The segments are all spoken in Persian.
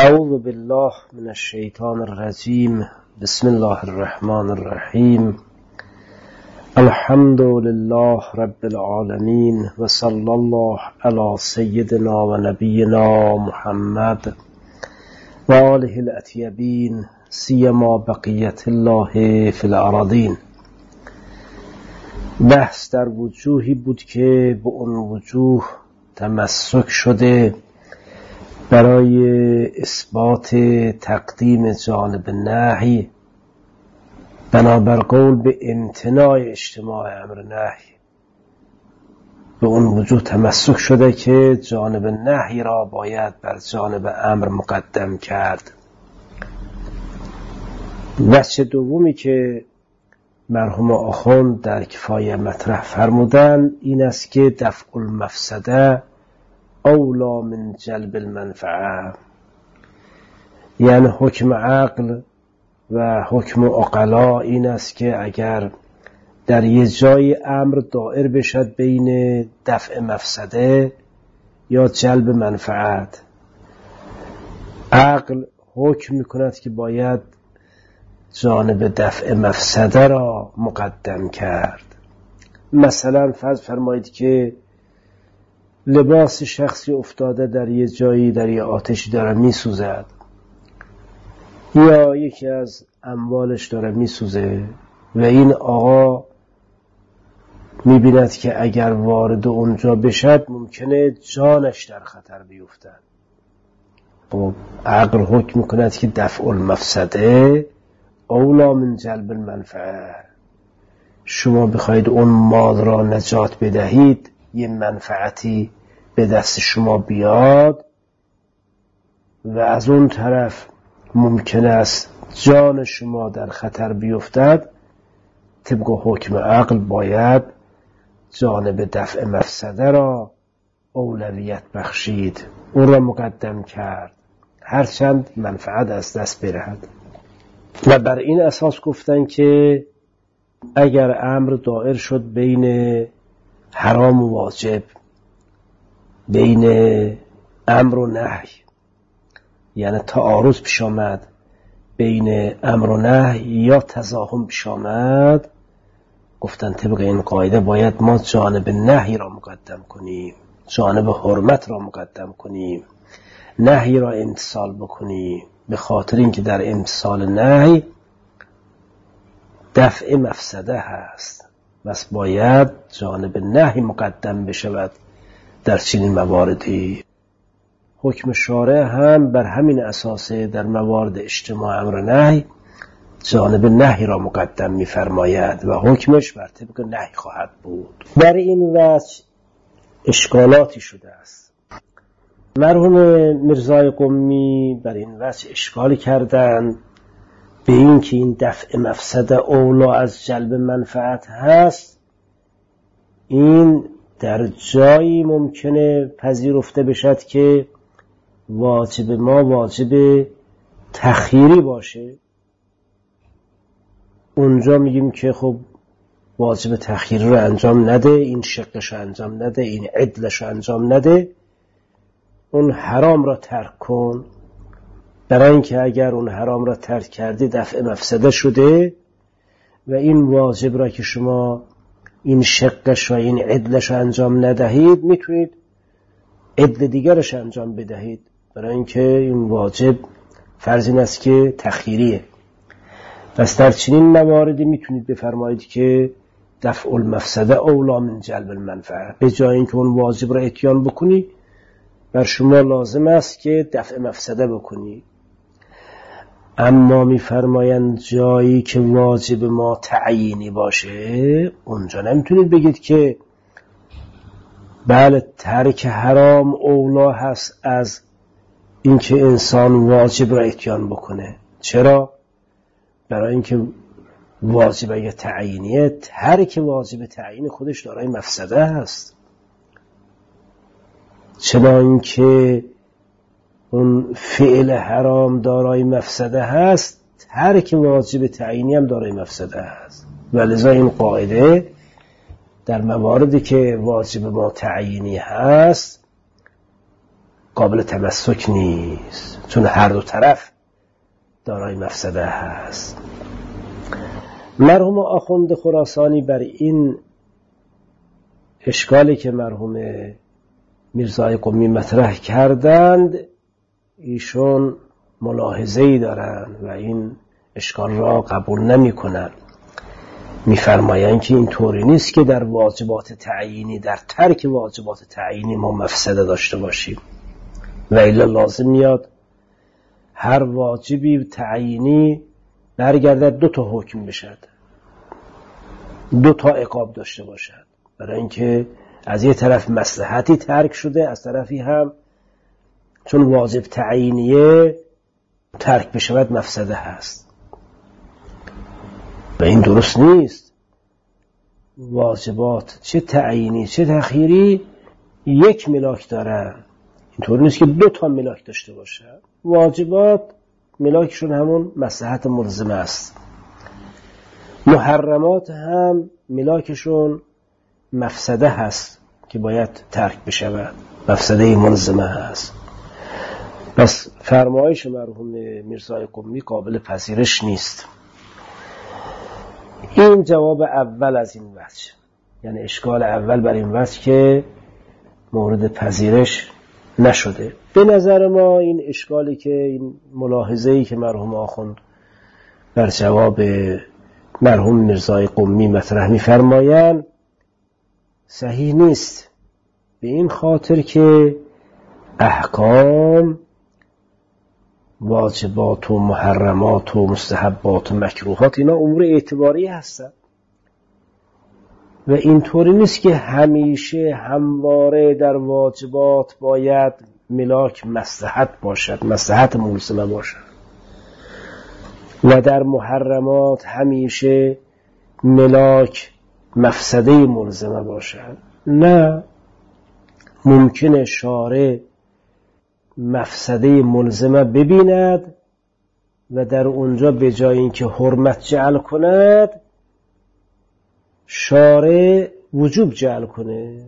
اعوذ بالله من الشیطان الرجیم. بسم الله الرحمن الرحیم. الحمد لله رب العالمین و صلی الله علی سیدنا و نبینا محمد و آله الاطیبین سیما بقیت الله فی الارضین. بحث در وجوهی بود که به اون وجوه تمسک شده برای اثبات تقدیم جانب نهی بنابر قول به امتناع اجتماع امر نهی. به اون وجوه تمسک شده که جانب نهی را باید بر جانب امر مقدم کرد. بحث دومی که مرحوم آخوند در کفایه مطرح فرمودن این است که دفع المفسده اولا من جلب المنفعه، یعنی حکم عقل و حکم عقلا این است که اگر در یه جای امر دائر بشد بین دفع مفسده یا جلب منفعت، عقل حکم میکند که باید جانب دفع مفسده را مقدم کرد. مثلا فرض فرمایید که لباس شخصی افتاده در یه جایی، در یه آتشی داره میسوزد، یا یکی از اموالش داره میسوزه و این آقا میبیند که اگر وارد اونجا بشد ممکنه جانش در خطر بیفتد. خب عقل حکم میکند که دفع المفسده اولا من جلب المنفعه. شما بخواید اون مال را نجات بدهید، یه منفعتی به دست شما بیاد و از اون طرف ممکن است جان شما در خطر بیفتد، طبق حکم عقل باید جانب دفع مفسده را اولویت بخشید، اون را مقدم کرد هرچند منفعت از دست برهد. و بر این اساس گفتن که اگر امر دائر شد بین حرام و واجب، بین امر و نهی، یعنی تعارض پیش آمد بین امر و نهی یا تزاحم پیش آمد، گفتن طبق این قاعده باید ما جانب نهی را مقدم کنیم، جانب حرمت را مقدم کنیم، نهی را امتثال بکنیم، به خاطر اینکه در امتثال نهی دفع مفسده هست، بس باید جانب نهی مقدم بشود. در چنین مواردی حکم شارع هم بر همین اساسه در موارد اجتماع امر نهی جانب نهی را مقدم می‌فرماید و حکمش بر طبق نهی خواهد بود. در این وجه اشکالاتی شده است. مرحوم میرزای قمی بر این وجه اشکال کردند به این که این دفع مفسده اولا از جلب منفعت هست، این در جایی ممکنه پذیرفته بشد که واجب ما واجب تخییری باشه، اونجا میگیم که خب واجب تخییری رو انجام نده، این شقش رو انجام نده، این عدلش رو انجام نده، اون حرام را ترک کن، برای اینکه اگر اون حرام را ترک کردی دفع مفسده شده و این واجب را که شما این شقش و این عدلش انجام ندهید میتونید عدل دیگرش انجام بدهید، برای اینکه این واجب فرض این است که تخییریه. پس در چنین مواردی میتونید بفرمایید که دفع المفسده اولا من جلب المنفعه، به جای اینکه اون واجب را اتیان بکنی بر شما لازم است که دفع مفسده بکنی. اما میفرمایند جایی که واجب ما تعیینی باشه اونجا نمیتونید بگید که بله ترک حرام اولا هست از اینکه انسان واجب را اتیان بکنه. چرا؟ برای اینکه واجب اگه تعیینیه، ترک واجب تعیین خودش دارای مفسده هست، چرا اینکه اون فعل حرام دارای مفسده هست، ترک واجب تعیینی هم دارای مفسده هست. ولذا این قاعده در مواردی که واجب ما تعیینی هست قابل تمسک نیست، چون هر دو طرف دارای مفسده هست. مرحوم آخوند خراسانی بر این اشکالی که مرحوم میرزای قمی مطرح کردند ایشون ملاحظه‌ای دارند و این اشکال را قبول نمی‌کنند. می‌فرمایند که این طوری نیست که در واجبات تعیینی، در ترک واجبات تعیینی ما مفسده داشته باشیم، و الا لازم میاد هر واجبی تعیینی برگردد دو تا حکم بشد، دو تا عقاب داشته باشد، برای اینکه از یه طرف مصلحتی ترک شده، از طرفی هم چون واجب تعیینیه ترک بشود مفسده هست و این درست نیست. واجبات چه تعیینی چه تأخیری یک ملاک دارن، اینطور نیست که دو تا ملاک داشته باشه. واجبات ملاکشون همون مصلحت ملزمه است، محرمات هم ملاکشون مفسده هست که باید ترک بشود، مفسده ملزمه هست. پس فرمایش مرحوم میرزای قمی قابل پذیرش نیست. این جواب اول از این وجه، یعنی اشکال اول بر این وجه که مورد پذیرش نشده. به نظر ما این اشکالی که این ملاحظه‌ای که مرحوم آخوند بر جواب مرحوم میرزای قمی مطرح می‌فرمایند صحیح نیست، به این خاطر که احکام، واجبات و محرمات و مستحبات و مکروهات اینا امور اعتباری هستن و اینطوری نیست که همیشه همواره در واجبات باید ملاک مصلحت باشد، مصلحت ملزمه باشد، و در محرمات همیشه ملاک مفسده ملزمه باشد. نه، ممکنه شارع مفسده ملزمه ببیند و در اونجا به جای اینکه حرمت جعل کند شارع وجوب جعل کنه.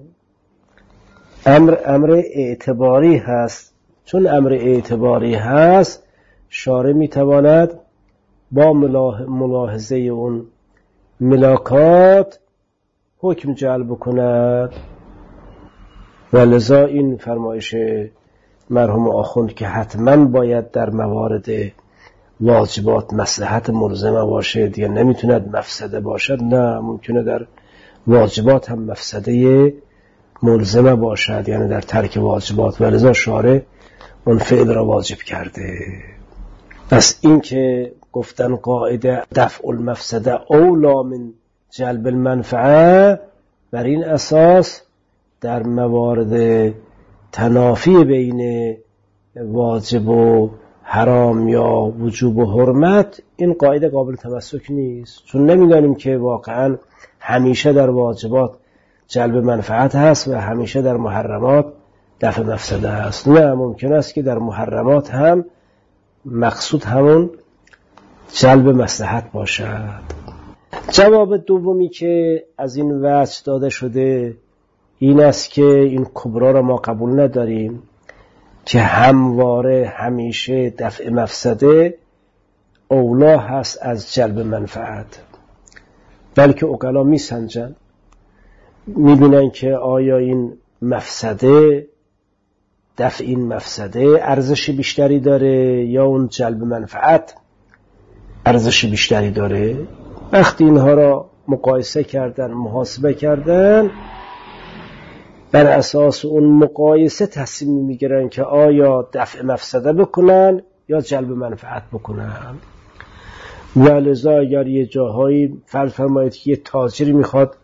امر اعتباری هست، چون امر اعتباری هست شارع میتواند با ملاحظه اون ملاکات حکم جعل بکند و لذا این فرمایش مرحوم آخوند که حتما باید در موارد واجبات مصلحت ملزمه باشه دیگه نمیتوند مفسده باشد، نه، ممکنه در واجبات هم مفسده ملزمه باشد، یعنی در ترک واجبات، و لذا شارع اون فعل را واجب کرده. پس این که گفتن قاعده دفع المفسده اولا من جلب المنفعه، بر این اساس در موارد تنافی بین واجب و حرام یا وجوب و حرمت این قاعده قابل تمسک نیست، چون نمیدانیم که واقعا همیشه در واجبات جلب منفعت هست و همیشه در محرمات دفع مفسده هست. نه، ممکن است که در محرمات هم مقصود همون جلب مصلحت باشد. جواب دومی که از این وجه داده شده این است که این کبرا را ما قبول نداریم که همواره همیشه دفع مفسده اولا هست از جلب منفعت، بلکه عقلا می سنجن، می بینن که آیا این مفسده، دفع این مفسده ارزش بیشتری داره یا اون جلب منفعت ارزش بیشتری داره. وقتی اینها را مقایسه کردن، محاسبه کردن، بر اساس اون مقایسه تصمیم میگیرن که آیا دفع مفسده بکنن یا جلب منفعت بکنن. ولذا اگر یه جاهایی فرض فرمایید که یه تاجری میخواد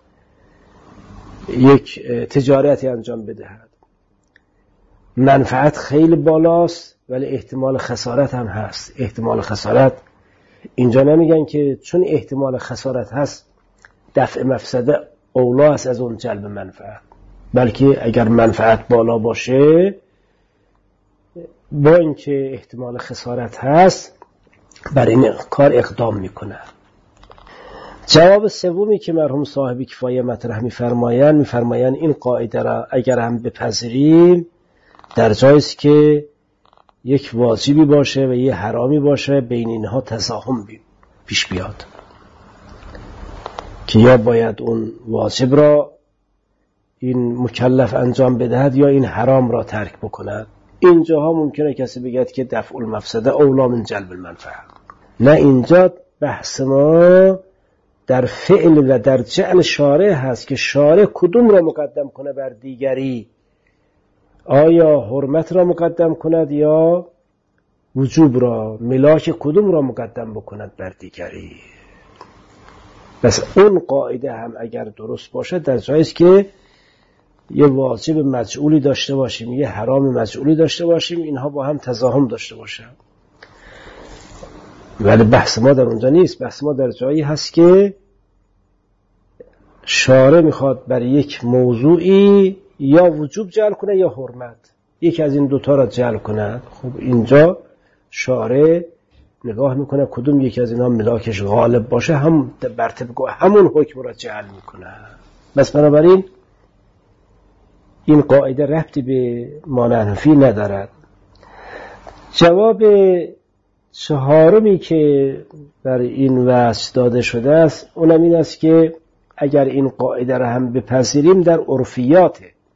یک تجارتی انجام بدهد، منفعت خیلی بالاست ولی احتمال خسارت هم هست. احتمال خسارت اینجا نمیگن که چون احتمال خسارت هست دفع مفسده اولا است از اون جلب منفعت، بلکه اگر منفعت بالا باشه با اینکه احتمال خسارت هست بر این کار اقدام میکنه. جواب سومی که مرحوم صاحب کفایه مطرح میفرمایند این قاعده را اگر هم بپذیریم در جاییست که یک واجبی باشه و یه حرامی باشه، بین اینها تزاحم پیش بیاد که یا باید اون واجب را این مکلف انجام بدهد یا این حرام را ترک بکند. اینجاها ممکنه کسی بگه که دفع المفسده اولا من جلب المنفعه. نه، اینجا بحث ما در فعل و در جعل شارع هست که شارع کدوم را مقدم کنه بر دیگری، آیا حرمت را مقدم کند یا وجوب را، ملاک کدوم را مقدم بکند بر دیگری. بس اون قاعده هم اگر درست باشه در جاییست که یه واجب مجعولی داشته باشیم یه حرام مجعولی داشته باشیم، اینها با هم تزاحم داشته باشن. ولی بحث ما در اونجا نیست. بحث ما در جایی هست که شارع میخواد بر یک موضوعی یا وجوب جعل کنه یا حرمت، یکی از این دوتا را جعل کنه. خب اینجا شارع نگاه میکنه کدوم یکی از اینها ملاکش غالب باشه، هم بر طبق همون حکم را جعل میکنه. بس بنابراین این قاعده ربطی به مانحنفی ندارد. جواب چهارمی که بر این وجه داده شده است اونم این است که اگر این قاعده را هم بپذیریم در عرفیات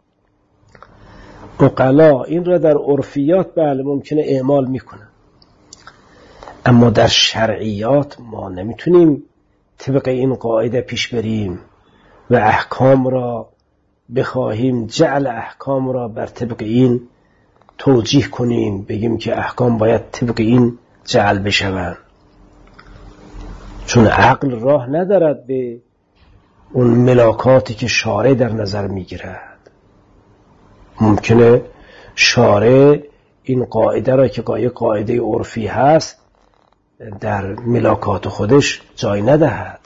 عقلا این را در عرفیات بله ممکنه اعمال میکنن، اما در شرعیات ما نمیتونیم طبق این قاعده پیش بریم و احکام را بخواهیم جعل احکام را بر طبق این توجیه کنیم، بگیم که احکام باید طبق این جعل بشوند، چون عقل راه ندارد به اون ملاکاتی که شارع در نظر میگیرد. ممکنه شارع این قاعده را که قاعده عرفی هست در ملاکات خودش جای ندهد.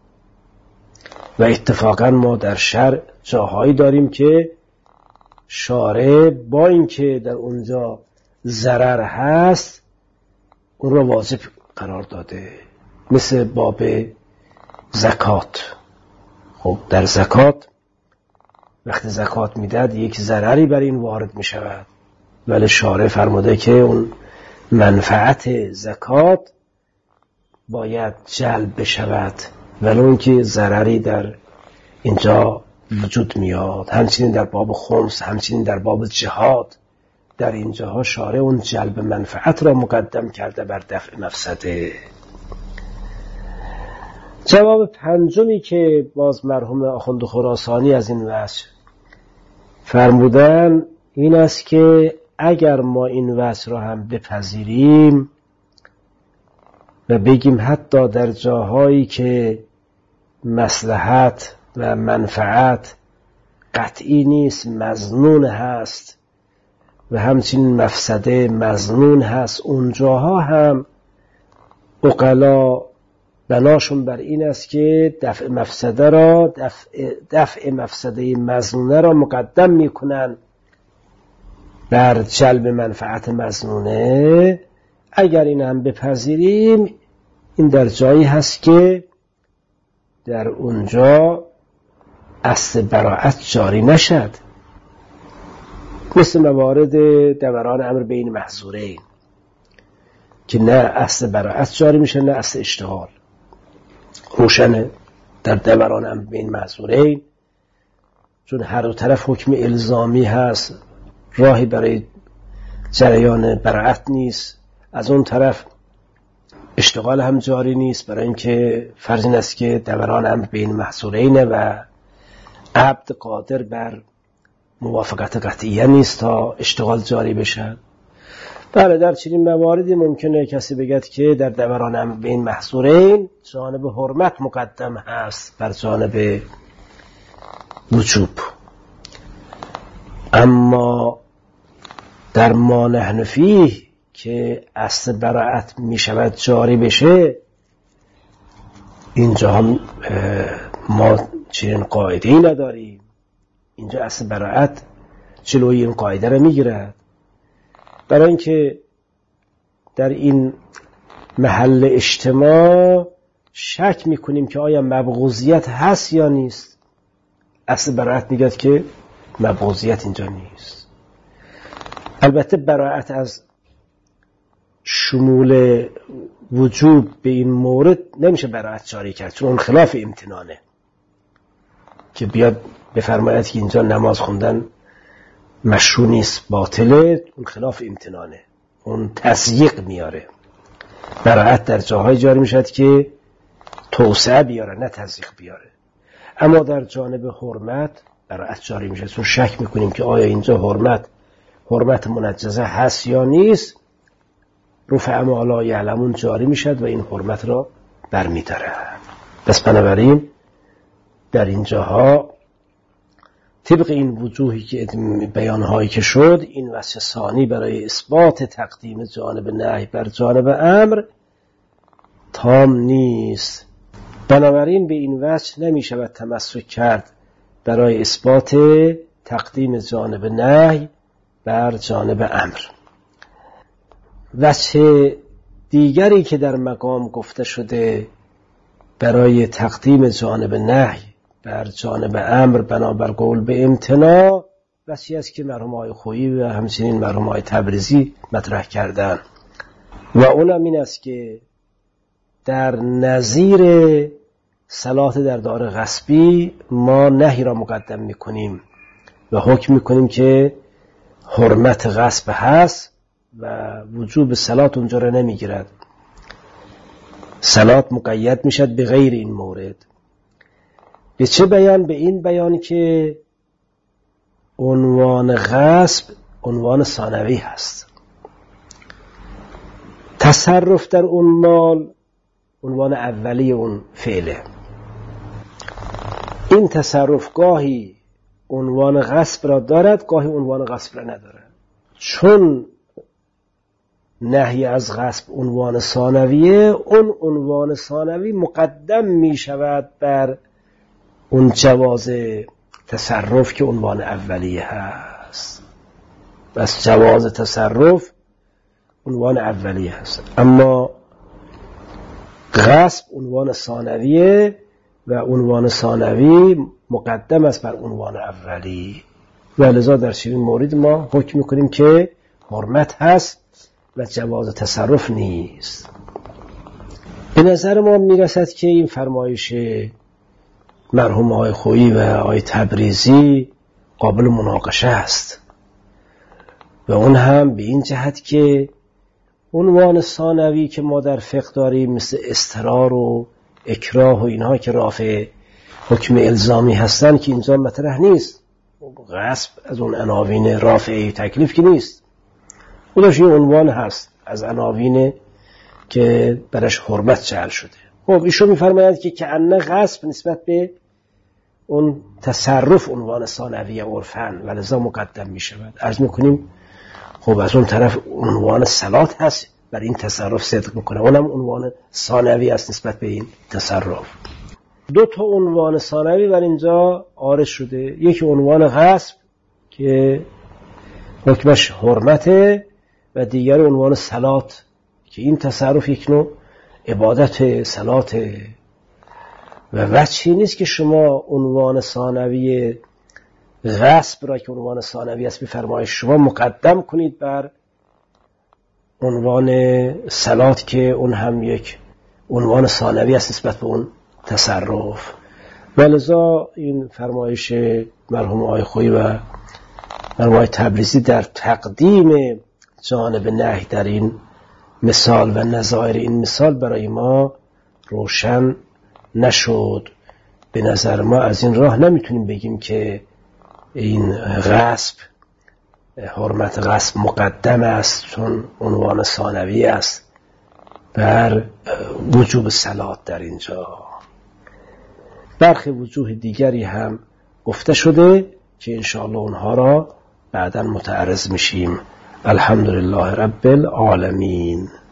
و اتفاقا ما در شرع جاهایی داریم که شارع با اینکه در اونجا ضرر هست اون را واجب قرار داده، مثل باب زکات. خب در زکات وقتی زکات میداد یک ضرری بر این وارد می شود، ولی شارع فرموده که اون منفعت زکات باید جلب بشود ولی اون که ضرری در اینجا وجود میاد. همچنین در باب خمس، همچنین در باب جهاد، در اینجاها شارع اون جلب منفعت را مقدم کرده بر دفع مفسده. جواب پنجمی که باز مرحوم آخوند خراسانی از این وجه فرمودن این است که اگر ما این وجه را هم بپذیریم و بگیم حتی در جاهایی که مصلحت و منفعت قطعی نیست مظنون هست و همچنین مفسده مظنون هست، اونجاها هم عقلا بناشون بر این است که دفع مفسده مظنونه را مقدم میکنن بر جلب منفعت مظنونه. اگر این هم بپذیریم این در جایی هست که در اونجا اصل براءت جاری نشد، مثل موارد دوران امر بین محظورین که نه اصل براءت جاری میشه نه اصل اشتغال. روشنه در دوران امر بین محظورین چون هر دو طرف حکم الزامی هست، راهی برای جریان براءت نیست، از اون طرف اشتغال هم جاری نیست، برای اینکه فرض این است که دوران امر بین محظورینه و عبد قادر بر موافقت قطعیه نیست تا اشتغال جاری بشن. بله در چنین مواردی ممکنه کسی بگد که در دوران امر بین محظورین جانب حرمت مقدم هست بر جانب وجوب، اما در ما نحن فیه که اصل براءت می شود جاری بشه اینجا هم ما چنین قاعده‌ای نداریم. اینجا اصل براءت جلوی این قاعده را میگیرد، برای اینکه در این محل اجتماع شک میکنیم که آیا مبغوضیت هست یا نیست. اصل براءت میگه که مبغوضیت اینجا نیست. البته براءت از شمول وجوب به این مورد نمیشه براءت جاری کرد، چون اون خلاف امتنانه که بیاد بفرماید که اینجا نماز خوندن مشروع نیست، باطله، اون خلاف امتنانه، اون تضییق میاره. براءت در جاهای جاری میشد که توسعه بیاره نه تضییق بیاره. اما در جانب حرمت براءت جاری میشه، چون شک میکنیم که آیا اینجا حرمت منجزه هست یا نیست. رفع ما لا یعلمون جاری میشد و این حرمت را برمی‌داره. پس بنابراین در اینجاها طبق این وجوهی که بیانهایی که شد، این وجه ثانی برای اثبات تقدیم جانب نهی بر جانب امر تام نیست. بنابراین به این وجه نمیشود تمسک کرد برای اثبات تقدیم جانب نهی بر جانب امر. وجه دیگری که در مقام گفته شده برای تقدیم جانب نهی بر جانب امر بنابر قول به امتناع، وجهی است که مرحوم آقای خویی و همچنین مرحوم آقای تبریزی مطرح کردن و اونم این است که در نظیر صلات در دار غصبی ما نهی را مقدم میکنیم و حکم میکنیم که حرمت غصب هست و وجوب صلات اونجا را نمیگیرد. صلات مقید میشد به غیر این مورد. به چه بیان؟ به این بیان که عنوان غصب عنوان ثانوی هست. تصرف در اون مال عنوان اولی اون فعله. این تصرف گاهی عنوان غصب را دارد، گاهی عنوان غصب را ندارد. چون نهی از غصب عنوان ثانویه، اون عنوان ثانوی مقدم می شود بر اون جواز تصرف که عنوان اولیه هست. بس جواز تصرف عنوان اولیه هست، اما غصب عنوان ثانویه و عنوان ثانوی مقدم است بر عنوان اولی و لذا در چنین مورد ما حکم میکنیم که حرمت هست و جواز تصرف نیست. به نظر ما میرسد که این فرمایش مرحوم آقای خویی و آقای تبریزی قابل مناقشه است و اون هم به این جهت که عنوان ثانوی که ما در فقه داریم مثل اضطرار و اکراه و اینها که رافع حکم الزامی هستن که اینجا مطرح نیست. غصب از اون عناوین رافع تکلیف که نیست، خودش یه عنوان هست از عناوین که برش حرمت جعل شده. خب ایشون میفرماید که کأنه غصب نسبت به اون تصرف عنوان ثانوی عرفاً و لذا مقدم می شود. عرض میکنیم خب از اون طرف عنوان صلات هست، بر این تصرف صدق میکنه، اونم عنوان ثانوی است نسبت به این تصرف. دو تا عنوان ثانوی بر اینجا عارض شده، یکی عنوان غصب که حکمش حرمته و دیگر عنوان صلات که این تصرف یک نوع عبادت صلاته و وجهی نیست که شما عنوان ثانوی غصب را که عنوان ثانوی است بفرمایید شما مقدم کنید بر عنوان صلات که اون هم یک عنوان ثانوی است نسبت به اون تصرف. ولذا این فرمایش مرحوم آقای خویی و مرحوم آقای تبریزی در تقدیم جانب نهی در این مثال و نظایر این مثال برای ما روشن نشد. به نظر ما از این راه نمیتونیم بگیم که این غصب، حرمت غصب مقدم است چون عنوان ثانوی است بر وجوب صلات در اینجا. برخی وجوه دیگری هم گفته شده که انشاءالله اونها را بعداً متعرض میشیم. الحمدلله رب العالمین.